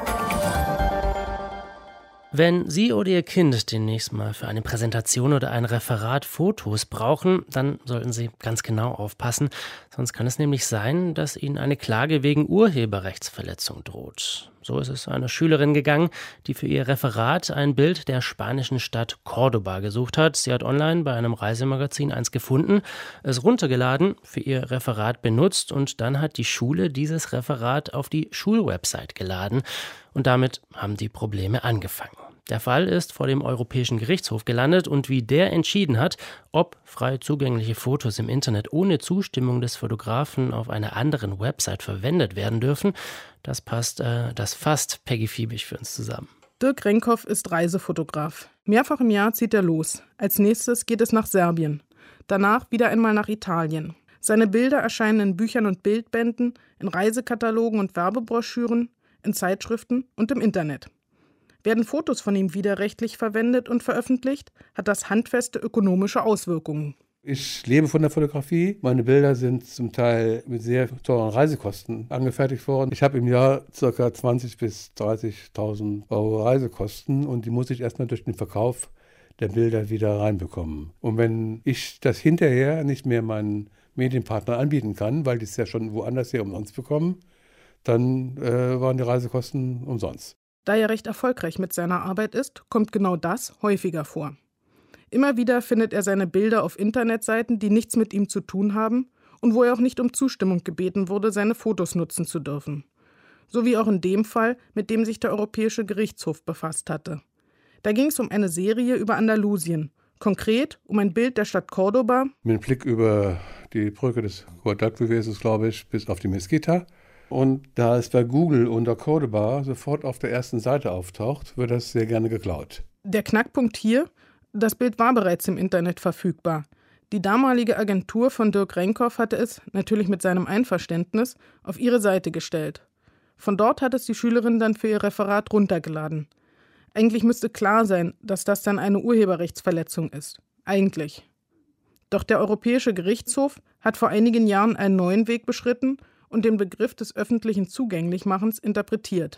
Wenn Sie oder Ihr Kind demnächst mal für eine Präsentation oder ein Referat Fotos brauchen, dann sollten Sie ganz genau aufpassen. Sonst kann es nämlich sein, dass Ihnen eine Klage wegen Urheberrechtsverletzung droht. So ist es einer Schülerin gegangen, die für ihr Referat ein Bild der spanischen Stadt Córdoba gesucht hat. Sie hat online bei einem Reisemagazin eins gefunden, es runtergeladen, für ihr Referat benutzt und dann hat die Schule dieses Referat auf die Schulwebsite geladen. Und damit haben die Probleme angefangen. Der Fall ist vor dem Europäischen Gerichtshof gelandet und wie der entschieden hat, ob frei zugängliche Fotos im Internet ohne Zustimmung des Fotografen auf einer anderen Website verwendet werden dürfen, das passt, äh, das fasst Peggy Fiebig für uns zusammen. Dirk Renkhoff ist Reisefotograf. Mehrfach im Jahr zieht er los. Als nächstes geht es nach Serbien. Danach wieder einmal nach Italien. Seine Bilder erscheinen in Büchern und Bildbänden, in Reisekatalogen und Werbebroschüren, in Zeitschriften und im Internet. Werden Fotos von ihm widerrechtlich verwendet und veröffentlicht, hat das handfeste ökonomische Auswirkungen. Ich lebe von der Fotografie. Meine Bilder sind zum Teil mit sehr teuren Reisekosten angefertigt worden. Ich habe im Jahr ca. zwanzigtausend bis dreißigtausend Euro Reisekosten und die muss ich erstmal durch den Verkauf der Bilder wieder reinbekommen. Und wenn ich das hinterher nicht mehr meinen Medienpartner anbieten kann, weil die es ja schon woanders hier umsonst bekommen, dann äh, waren die Reisekosten umsonst. Da er recht erfolgreich mit seiner Arbeit ist, kommt genau das häufiger vor. Immer wieder findet er seine Bilder auf Internetseiten, die nichts mit ihm zu tun haben und wo er auch nicht um Zustimmung gebeten wurde, seine Fotos nutzen zu dürfen. So wie auch in dem Fall, mit dem sich der Europäische Gerichtshof befasst hatte. Da ging es um eine Serie über Andalusien, konkret um ein Bild der Stadt Córdoba. Mit Blick über die Brücke des Guadalquivir ist es, glaube ich, bis auf die Mesquita. Und da es bei Google unter Córdoba sofort auf der ersten Seite auftaucht, wird das sehr gerne geklaut. Der Knackpunkt hier: Das Bild war bereits im Internet verfügbar. Die damalige Agentur von Dirk Renkow hatte es, natürlich mit seinem Einverständnis, auf ihre Seite gestellt. Von dort hat es die Schülerin dann für ihr Referat runtergeladen. Eigentlich müsste klar sein, dass das dann eine Urheberrechtsverletzung ist. Eigentlich. Doch der Europäische Gerichtshof hat vor einigen Jahren einen neuen Weg beschritten und den Begriff des öffentlichen Zugänglichmachens interpretiert.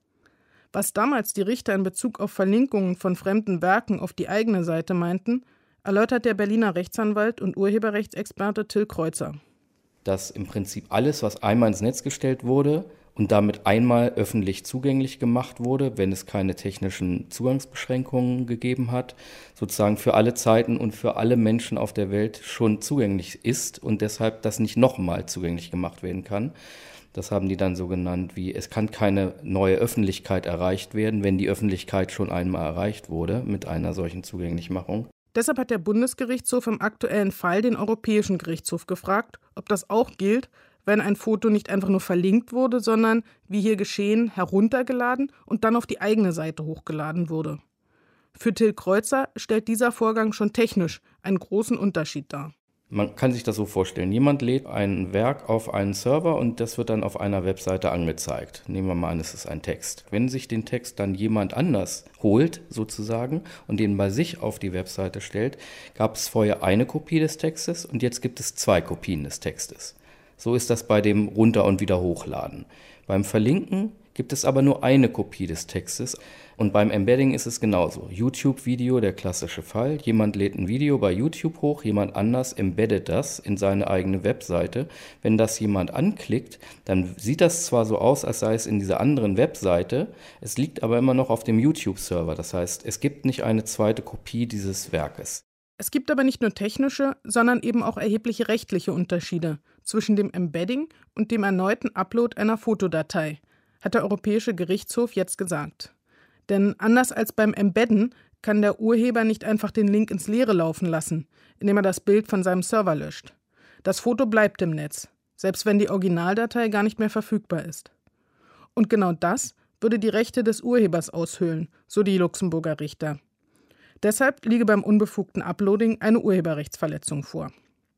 Was damals die Richter in Bezug auf Verlinkungen von fremden Werken auf die eigene Seite meinten, erläutert der Berliner Rechtsanwalt und Urheberrechtsexperte Till Kreuzer. Dass im Prinzip alles, was einmal ins Netz gestellt wurde und damit einmal öffentlich zugänglich gemacht wurde, wenn es keine technischen Zugangsbeschränkungen gegeben hat, sozusagen für alle Zeiten und für alle Menschen auf der Welt schon zugänglich ist und deshalb das nicht nochmal zugänglich gemacht werden kann. Das haben die dann so genannt, wie es kann keine neue Öffentlichkeit erreicht werden, wenn die Öffentlichkeit schon einmal erreicht wurde mit einer solchen Zugänglichmachung. Deshalb hat der Bundesgerichtshof im aktuellen Fall den Europäischen Gerichtshof gefragt, ob das auch gilt, wenn ein Foto nicht einfach nur verlinkt wurde, sondern, wie hier geschehen, heruntergeladen und dann auf die eigene Seite hochgeladen wurde. Für Till Kreuzer stellt dieser Vorgang schon technisch einen großen Unterschied dar. Man kann sich das so vorstellen, jemand lädt ein Werk auf einen Server und das wird dann auf einer Webseite angezeigt. Nehmen wir mal an, es ist ein Text. Wenn sich den Text dann jemand anders holt, sozusagen, und den bei sich auf die Webseite stellt, gab es vorher eine Kopie des Textes und jetzt gibt es zwei Kopien des Textes. So ist das bei dem Runter- und Wieder-Hochladen. Beim Verlinken gibt es aber nur eine Kopie des Textes. Und beim Embedding ist es genauso. YouTube-Video, der klassische Fall. Jemand lädt ein Video bei YouTube hoch, jemand anders embeddet das in seine eigene Webseite. Wenn das jemand anklickt, dann sieht das zwar so aus, als sei es in dieser anderen Webseite, es liegt aber immer noch auf dem YouTube-Server. Das heißt, es gibt nicht eine zweite Kopie dieses Werkes. Es gibt aber nicht nur technische, sondern eben auch erhebliche rechtliche Unterschiede zwischen dem Embedding und dem erneuten Upload einer Fotodatei, hat der Europäische Gerichtshof jetzt gesagt. Denn anders als beim Embedden kann der Urheber nicht einfach den Link ins Leere laufen lassen, indem er das Bild von seinem Server löscht. Das Foto bleibt im Netz, selbst wenn die Originaldatei gar nicht mehr verfügbar ist. Und genau das würde die Rechte des Urhebers aushöhlen, so die Luxemburger Richter. Deshalb liege beim unbefugten Uploading eine Urheberrechtsverletzung vor.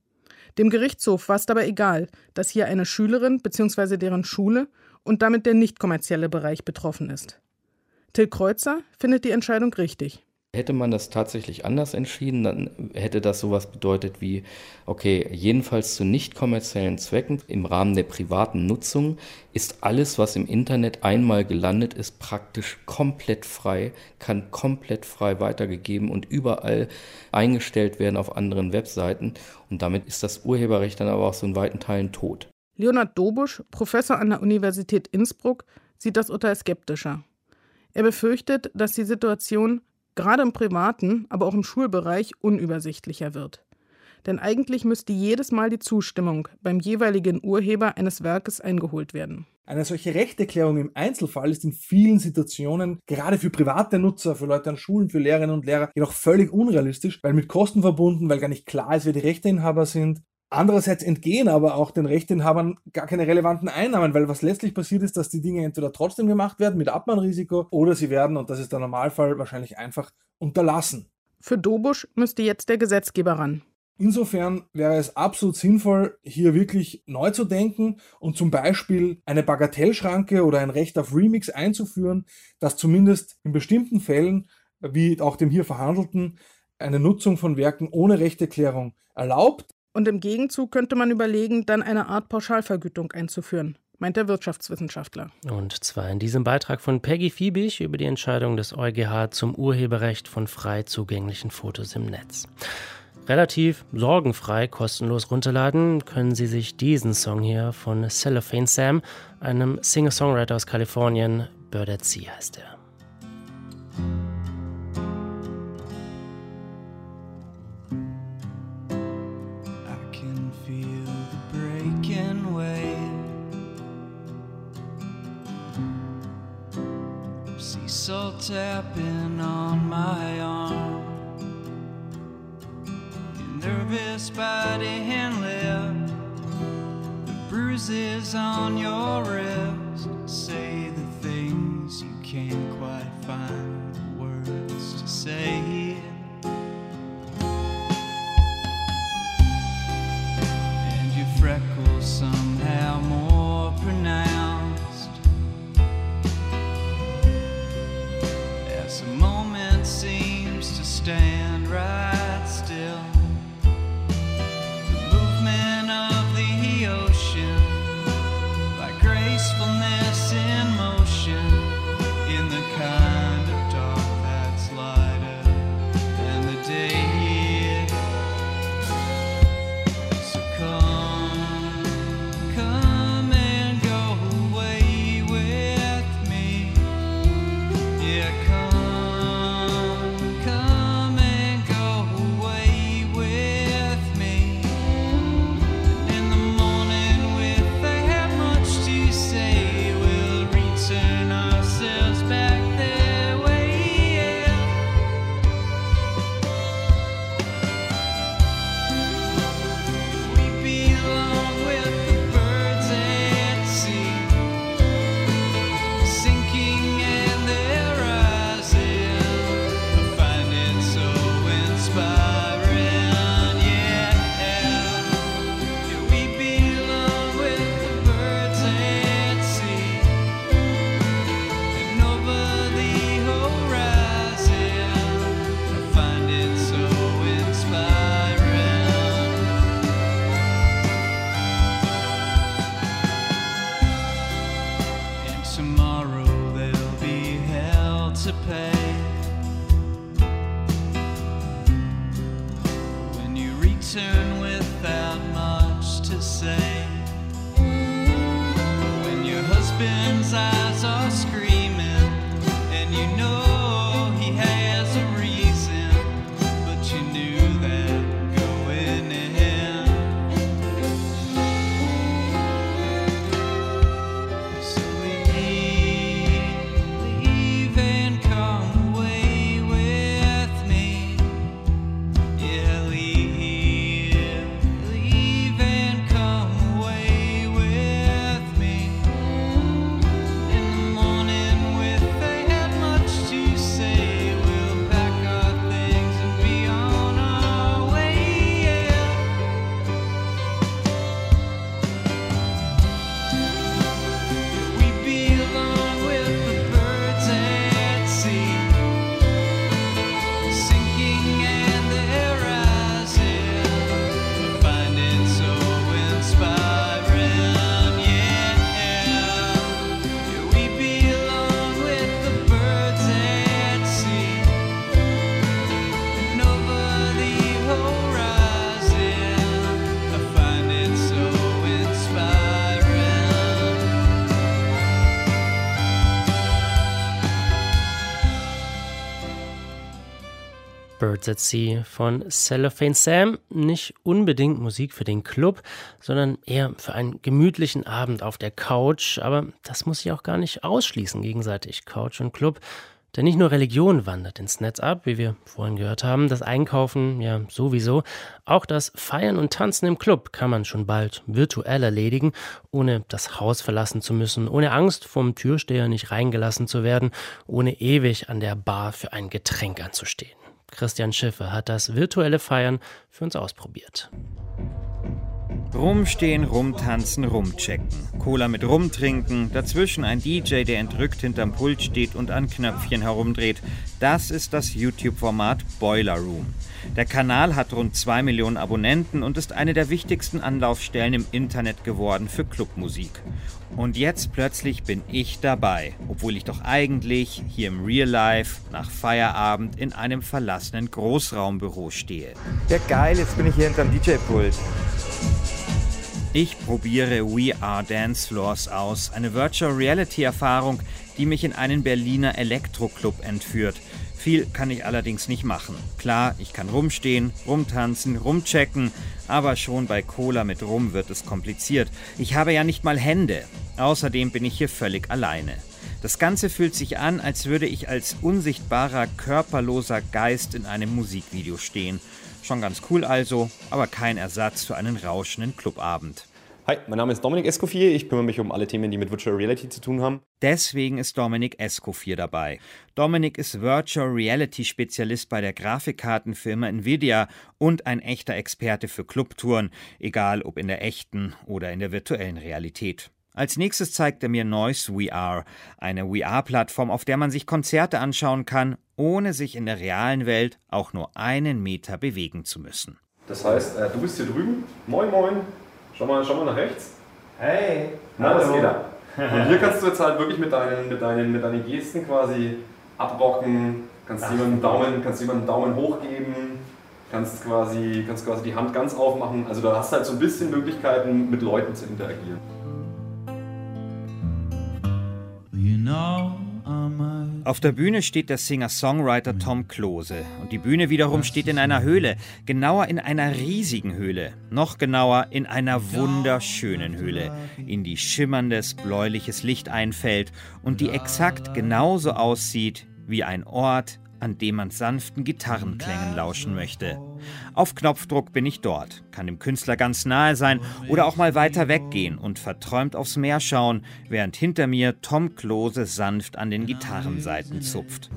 Dem Gerichtshof war es dabei egal, dass hier eine Schülerin bzw. deren Schule und damit der nicht kommerzielle Bereich betroffen ist. Till Kreuzer findet die Entscheidung richtig. Hätte man das tatsächlich anders entschieden, dann hätte das sowas bedeutet wie, okay, jedenfalls zu nicht kommerziellen Zwecken im Rahmen der privaten Nutzung ist alles, was im Internet einmal gelandet ist, praktisch komplett frei, kann komplett frei weitergegeben und überall eingestellt werden auf anderen Webseiten. Und damit ist das Urheberrecht dann aber auch so in weiten Teilen tot. Leonhard Dobusch, Professor an der Universität Innsbruck, sieht das Urteil skeptischer. Er befürchtet, dass die Situation gerade im privaten, aber auch im Schulbereich unübersichtlicher wird. Denn eigentlich müsste jedes Mal die Zustimmung beim jeweiligen Urheber eines Werkes eingeholt werden. Eine solche Rechterklärung im Einzelfall ist in vielen Situationen, gerade für private Nutzer, für Leute an Schulen, für Lehrerinnen und Lehrer, jedoch völlig unrealistisch, weil mit Kosten verbunden, weil gar nicht klar ist, wer die Rechteinhaber sind. Andererseits entgehen aber auch den Rechteinhabern gar keine relevanten Einnahmen, weil was letztlich passiert ist, dass die Dinge entweder trotzdem gemacht werden mit Abmahnrisiko oder sie werden, und das ist der Normalfall, wahrscheinlich einfach unterlassen. Für Dobusch müsste jetzt der Gesetzgeber ran. Insofern wäre es absolut sinnvoll, hier wirklich neu zu denken und zum Beispiel eine Bagatellschranke oder ein Recht auf Remix einzuführen, das zumindest in bestimmten Fällen, wie auch dem hier verhandelten, eine Nutzung von Werken ohne Rechterklärung erlaubt. Und im Gegenzug könnte man überlegen, dann eine Art Pauschalvergütung einzuführen, meint der Wirtschaftswissenschaftler. Und zwar in diesem Beitrag von Peggy Fiebig über die Entscheidung des EuGH zum Urheberrecht von frei zugänglichen Fotos im Netz. Relativ sorgenfrei, kostenlos runterladen können Sie sich diesen Song hier von Cellophane Sam, einem Singer-Songwriter aus Kalifornien, Bird at Sea heißt er. I can feel the breaking wave, sea salt tapping on my arm, your nervous body and lip, the bruises on your wrist, say the things you can't quite find the words to say. And your freckles somehow more pronounced, as the moment seems to stand right still. The movement of the ocean, like gracefulness in motion, in the kind of dark that's lighter than the day. So come, come and go away with me. Yeah, come, come and go away with me. And in the morning, if they have much to say, we'll return ourselves back their way. Yeah. We belong with the birds at sea, sinking and they're rising. I find it so inspiring, yeah. Yeah, we belong with the birds at sea, and over the horizon. I find it so inspiring. And tomorrow there'll be hell to pay when you return without much to say. When your husband's eyes are screaming and you know he has a reason, but you knew that going in. So leave, leave and come away with me. Yeah, leave, leave and come away with me. In the morning, if they had much to say, we'll pack our things and be on our way. Yeah. We belong with the birds at sea, sinking and they're rising. I find it so inspiring, yeah. Yeah, we belong with the birds at sea, and over the horizon. I find it so inspiring. Birds at Sea von Cellophane Sam. Nicht unbedingt Musik für den Club, sondern eher für einen gemütlichen Abend auf der Couch. Aber das muss ich auch gar nicht ausschließen gegenseitig, Couch und Club. Denn nicht nur Religion wandert ins Netz ab, wie wir vorhin gehört haben, das Einkaufen ja sowieso. Auch das Feiern und Tanzen im Club kann man schon bald virtuell erledigen, ohne das Haus verlassen zu müssen, ohne Angst, vom Türsteher nicht reingelassen zu werden, ohne ewig an der Bar für ein Getränk anzustehen. Christian Schiffe hat das virtuelle Feiern für uns ausprobiert. Rumstehen, rumtanzen, rumchecken. Cola mit rumtrinken, dazwischen ein D J, der entrückt hinterm Pult steht und an Knöpfchen herumdreht. Das ist das YouTube-Format Boiler Room. Der Kanal hat rund zwei Millionen Abonnenten und ist eine der wichtigsten Anlaufstellen im Internet geworden für Clubmusik. Und jetzt plötzlich bin ich dabei, obwohl ich doch eigentlich hier im Real Life nach Feierabend in einem verlassenen Großraumbüro stehe. Ja geil, jetzt bin ich hier hinterm D J-Pult. Ich probiere We Are Dance Floors aus, eine Virtual Reality Erfahrung, die die mich in einen Berliner Elektroclub entführt. Viel kann ich allerdings nicht machen. Klar, ich kann rumstehen, rumtanzen, rumchecken, aber schon bei Cola mit Rum wird es kompliziert. Ich habe ja nicht mal Hände. Außerdem bin ich hier völlig alleine. Das Ganze fühlt sich an, als würde ich als unsichtbarer, körperloser Geist in einem Musikvideo stehen. Schon ganz cool also, aber kein Ersatz für einen rauschenden Clubabend. Hi, mein Name ist Dominik Escoffier. Ich kümmere mich um alle Themen, die mit Virtual Reality zu tun haben. Deswegen ist Dominik Escoffier dabei. Dominik ist Virtual Reality Spezialist bei der Grafikkartenfirma Nvidia und ein echter Experte für Clubtouren, egal ob in der echten oder in der virtuellen Realität. Als nächstes zeigt er mir Noise V R, eine V R-Plattform, auf der man sich Konzerte anschauen kann, ohne sich in der realen Welt auch nur einen Meter bewegen zu müssen. Das heißt, äh, du bist hier drüben. Moin, moin. Schau mal, schau mal nach rechts. Hey. Na, das geht ab. Und hier kannst du jetzt halt wirklich mit deinen, mit deinen, mit deinen Gesten quasi abrocken, kannst jemandem Daumen, kannst jemandem Daumen hoch geben, kannst quasi, kannst quasi die Hand ganz aufmachen. Also da hast du halt so ein bisschen Möglichkeiten, mit Leuten zu interagieren. Auf der Bühne steht der Singer-Songwriter Tom Klose und die Bühne wiederum steht in einer Höhle, genauer in einer riesigen Höhle, noch genauer in einer wunderschönen Höhle, in die schimmerndes, bläuliches Licht einfällt und die exakt genauso aussieht wie ein Ort, an dem man sanften Gitarrenklängen lauschen möchte. Auf Knopfdruck bin ich dort, kann dem Künstler ganz nahe sein oder auch mal weiter weggehen und verträumt aufs Meer schauen, während hinter mir Tom Klose sanft an den Gitarrensaiten zupft.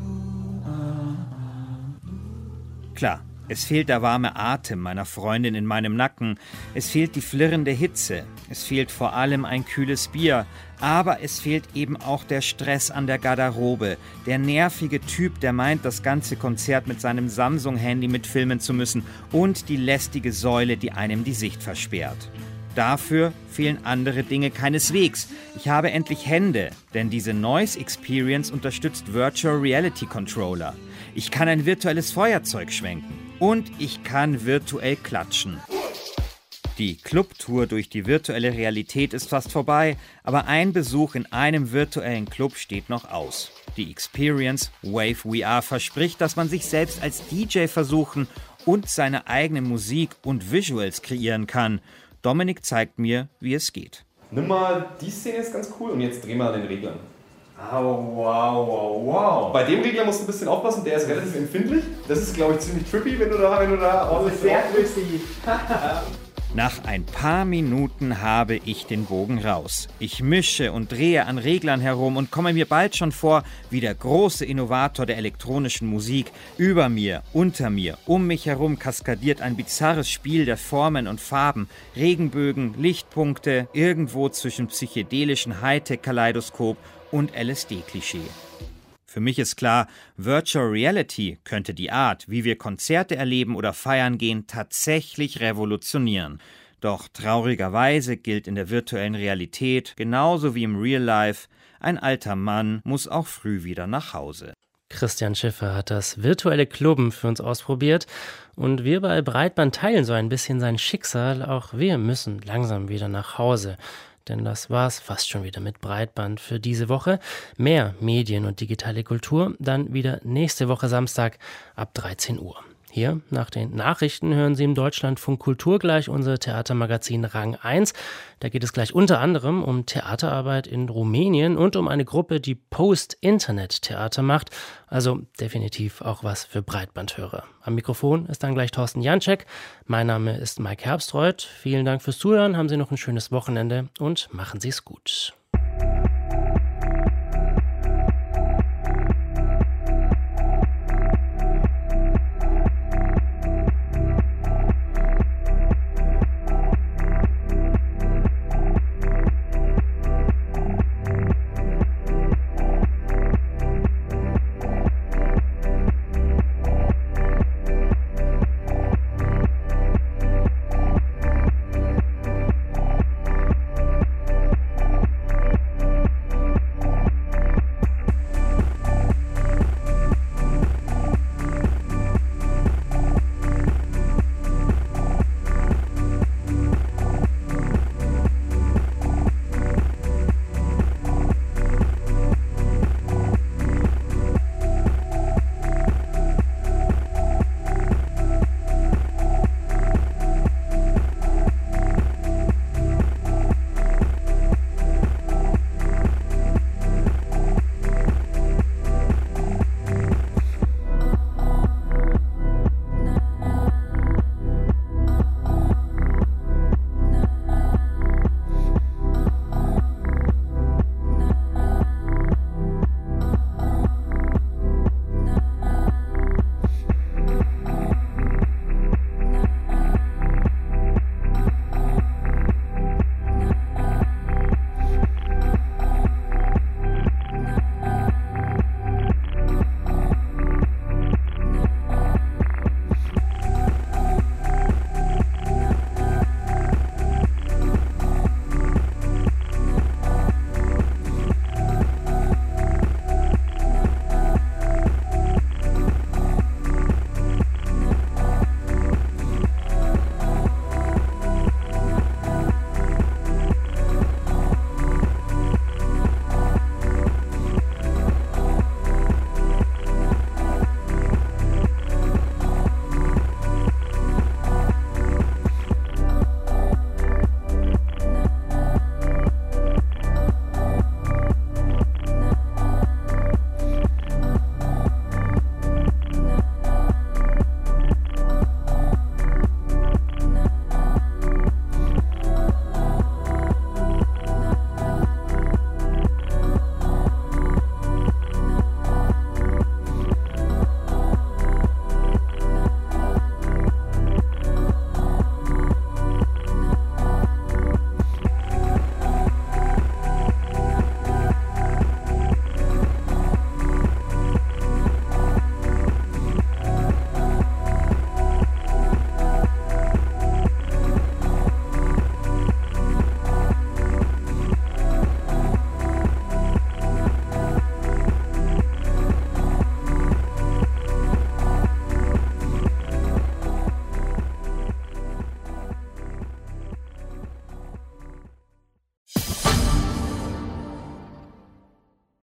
Klar, es fehlt der warme Atem meiner Freundin in meinem Nacken, es fehlt die flirrende Hitze, es fehlt vor allem ein kühles Bier, aber es fehlt eben auch der Stress an der Garderobe, der nervige Typ, der meint, das ganze Konzert mit seinem Samsung-Handy mitfilmen zu müssen und die lästige Säule, die einem die Sicht versperrt. Dafür fehlen andere Dinge keineswegs. Ich habe endlich Hände, denn diese Noise Experience unterstützt Virtual Reality Controller. Ich kann ein virtuelles Feuerzeug schwenken und ich kann virtuell klatschen. Die Clubtour durch die virtuelle Realität ist fast vorbei, aber ein Besuch in einem virtuellen Club steht noch aus. Die Experience Wave V R verspricht, dass man sich selbst als D J versuchen und seine eigene Musik und Visuals kreieren kann. Dominik zeigt mir, wie es geht. Nimm mal, die Szene ist ganz cool und jetzt dreh mal den Reglern. Oh, wow, wow, wow. Bei dem Regler musst du ein bisschen aufpassen, der ist relativ empfindlich. Das ist, glaube ich, ziemlich trippy, wenn du da, wenn du da ordentlich sehr trippy. Nach ein paar Minuten habe ich den Bogen raus. Ich mische und drehe an Reglern herum und komme mir bald schon vor wie der große Innovator der elektronischen Musik. Über mir, unter mir, um mich herum kaskadiert ein bizarres Spiel der Formen und Farben, Regenbögen, Lichtpunkte, irgendwo zwischen psychedelischen Hightech-Kaleidoskop und L S D-Klischee. Für mich ist klar, Virtual Reality könnte die Art, wie wir Konzerte erleben oder feiern gehen, tatsächlich revolutionieren. Doch traurigerweise gilt in der virtuellen Realität, genauso wie im Real Life, ein alter Mann muss auch früh wieder nach Hause. Christian Schiffer hat das virtuelle Clubben für uns ausprobiert und wir bei Breitband teilen so ein bisschen sein Schicksal. Auch wir müssen langsam wieder nach Hause. Denn das war's fast schon wieder mit Breitband für diese Woche. Mehr Medien und digitale Kultur dann wieder nächste Woche Samstag ab dreizehn Uhr. Hier nach den Nachrichten hören Sie im Deutschlandfunk Kultur gleich unser Theatermagazin Rang eins. Da geht es gleich unter anderem um Theaterarbeit in Rumänien und um eine Gruppe, die Post-Internet-Theater macht. Also definitiv auch was für Breitbandhörer. Am Mikrofon ist dann gleich Thorsten Janczek. Mein Name ist Mike Herbstreuth. Vielen Dank fürs Zuhören. Haben Sie noch ein schönes Wochenende und machen Sie es gut.